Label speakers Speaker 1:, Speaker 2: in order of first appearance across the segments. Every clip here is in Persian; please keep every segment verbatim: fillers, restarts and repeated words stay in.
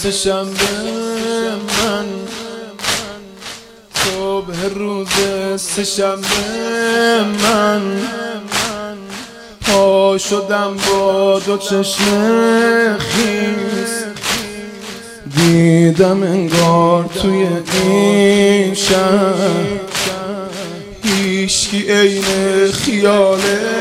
Speaker 1: سه‌شنبه من، صبح روز سه‌شنبه من، پا شدم با دو چشم خیس، دیدم انگار توی این شهر هیچکی عین خیالش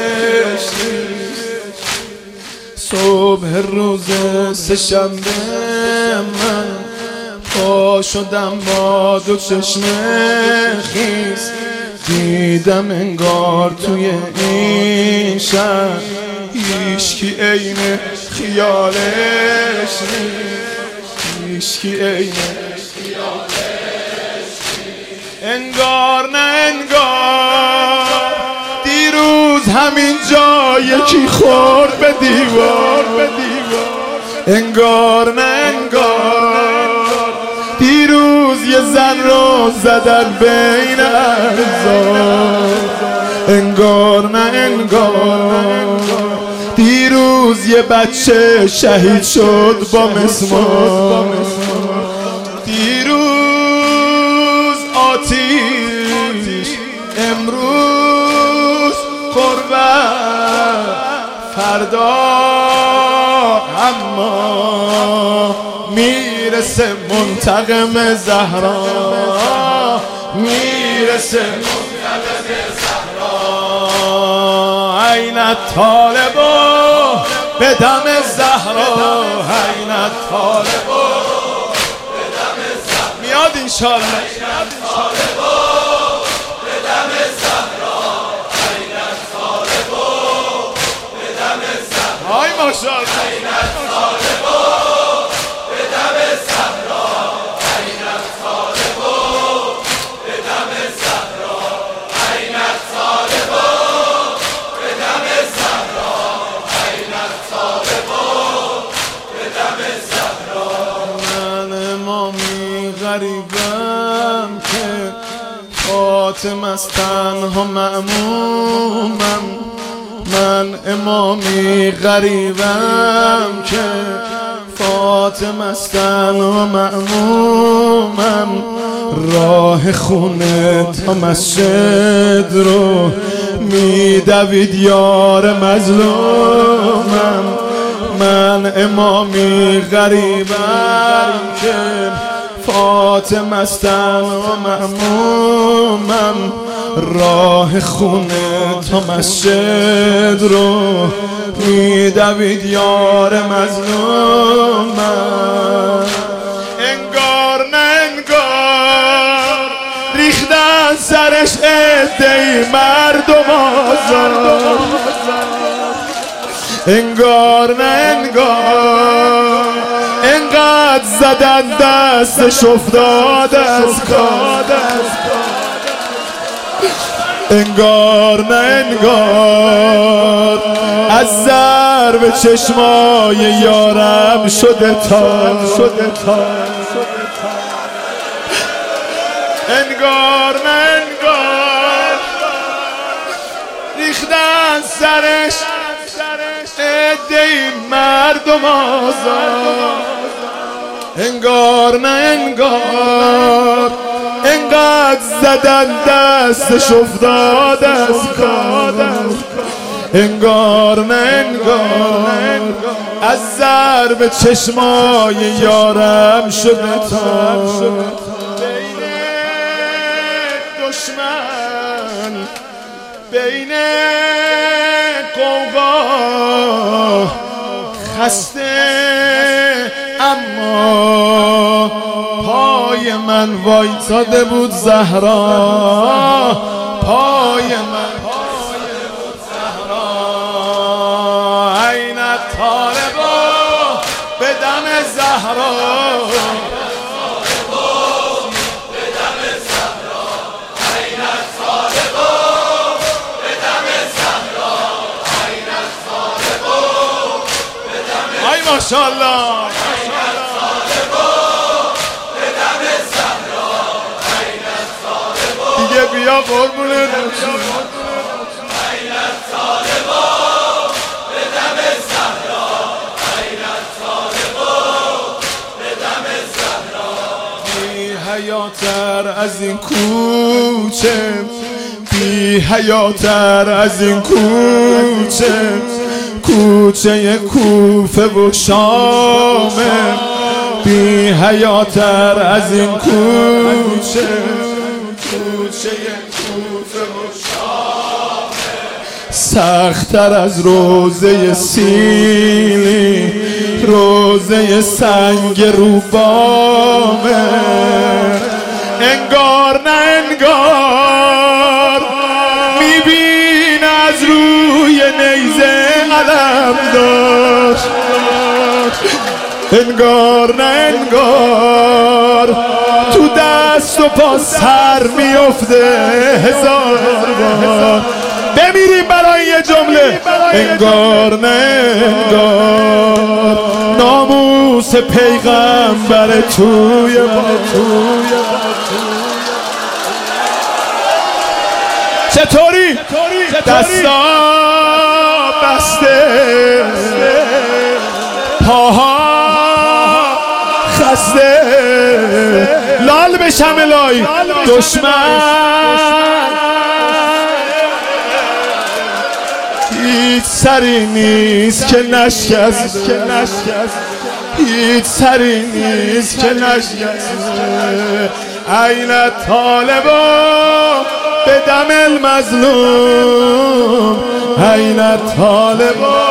Speaker 1: نیست. صبح روز سه‌شنبه من، پا شدم با دو چشم خیس، دیدم انگار توی این شهر هیچکی عین خیالش نیست، هیچکی عین خیالش نیست. انگار نه انگار دیروز همین جا یکی خورد به دیوار، به دیوار. انگار نه انگار دیروز یه زن رو زدن بین ارزار. انگار نه انگار دیروز یه بچه شهید شد با مسمار. دیروز آتیش، امروز قربت، فردا اما میرسه منتقم زهرا، میرسه منتقم زهرا. عینت طالبا به دم زهرا، عینت طالبا به دم زهرا. میاد انشالله. عینت طالبا به دم زهرا، عینت طالبا به دم زهرا. های ماشاءالله. عینت طالبا به دم زهرا، عینت طالبا به دم زهرا، عینت طالبا به دم زهرا، عینت طالبا به دم زهرا. من امامی غریبم که خاتم از تنها مأمومم. من امامی غریبم که فاطم استن و مأمومم. راه خونه تا مسجد رو میدوید یار مظلومم. من امامی غریبم که فاطم استن و مأمومم. راه خونه تا مسجد رو میدوید یار مظلومم. انگار نه انگار ریختن سرش عده‌ای مردم آزار. انگار نه انگار انقدر زدن دستش افتاد از کار. انگار نه انگار از ضرب چشمای یارم شده تار، شده تار. انگار نه انگار ریختن سرش عده‌ای مردم آزار. انگار نه انگار انقدر زدن دستش افتاد از کار. انگار نه انگار از ضرب چشمای یارم شده تار. بین دشمن، بین قوقا خسته، اما پای من وایساده بود زهرا. پای من وایساده بود زهرا. عینت طالبا به دم زهرا، عینت طالبا به دم زهرا، عینت طالبا به دم زهرا، عینت طالبا به دم. ای ماشاءالله. بیا قربون رسول. عینت طالبا به دم زهرا، عینت طالبا به دم از این کوچه، بی حیاتر از این کوچه، کوچه کوفه و شامه، بی حیاتر از این کوچه، کوچه کوفه و شامه، سخت‌تر از روزه سیلی، روزه سنگ روبامه، انگار نه انگار میبین از روی نیزه علم داشت، انگار نه انگار تو دست و پا سر میفته هزار بار. بمیریم برای یه جمله، انگار نه انگار ناموس پیغمبر توی با توی چطوری دستا بسته، پاها خسته، لال بشم الهی دشمن هیچ سری نیست که نشکست، هیچ سری نیست که نشکست. این طالبان به دم المظلوم، این طالبان